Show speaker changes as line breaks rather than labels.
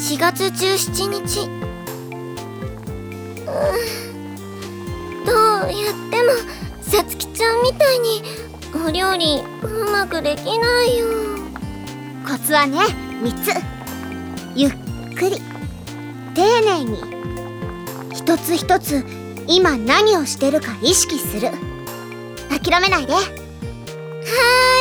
4月17日。どうやってもさつきちゃんみたいにお料理うまくできないよ。
コツはね、3つ。ゆっくり丁寧に、一つ一つ今何をしてるか意識する。諦めないで。
はーい。